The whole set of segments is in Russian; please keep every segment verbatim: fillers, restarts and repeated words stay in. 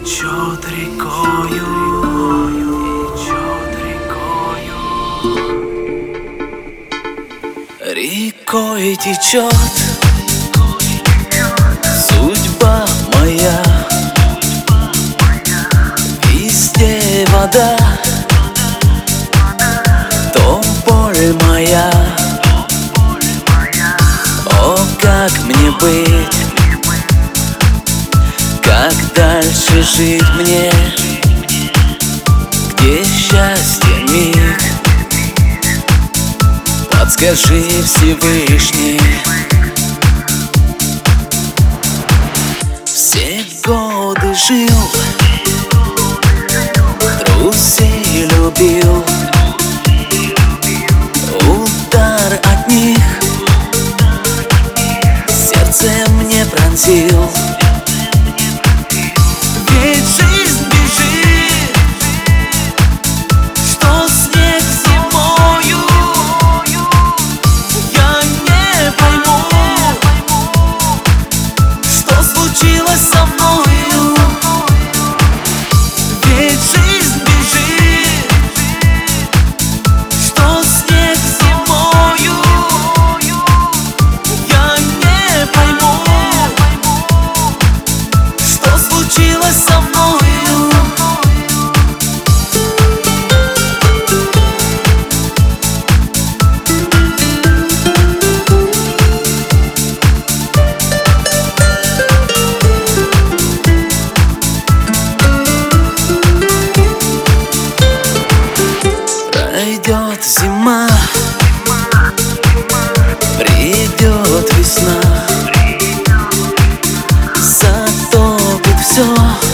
Течет рекою, течет рекою, рекой течет судьба моя. Везде вода, то боль моя. О, как мне быть? Как дальше жить мне? Где счастье миг? Подскажи, Всевышний. Все годы жил, друзей любил, удар от них сердце мне пронзил. Ведь жизнь бежит, что снег зимою. Я не пойму, что случилось со мною. Ведь жизнь бежит, что снег зимою. Я не пойму, что случилось со мною. Пройдет зима, придет весна, затопит все,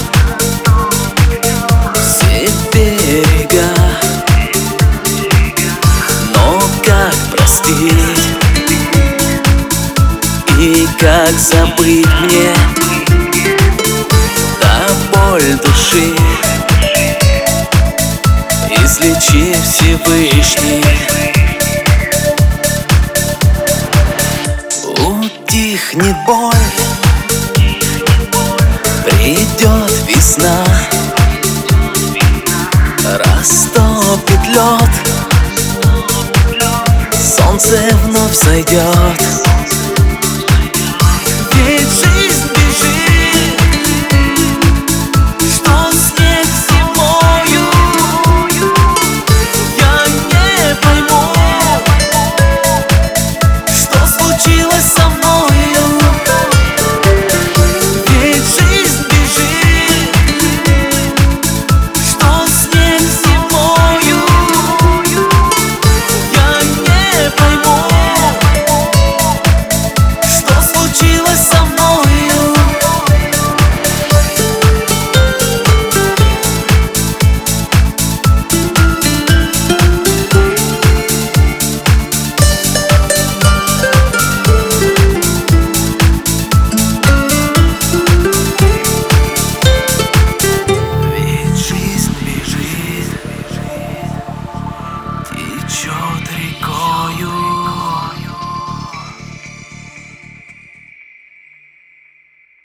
все берега. Но как простить и как забыть мне? Да боль души излечи, Всевышний. Утихнет боль, придет весна, растопит лед, солнце вновь зайдет.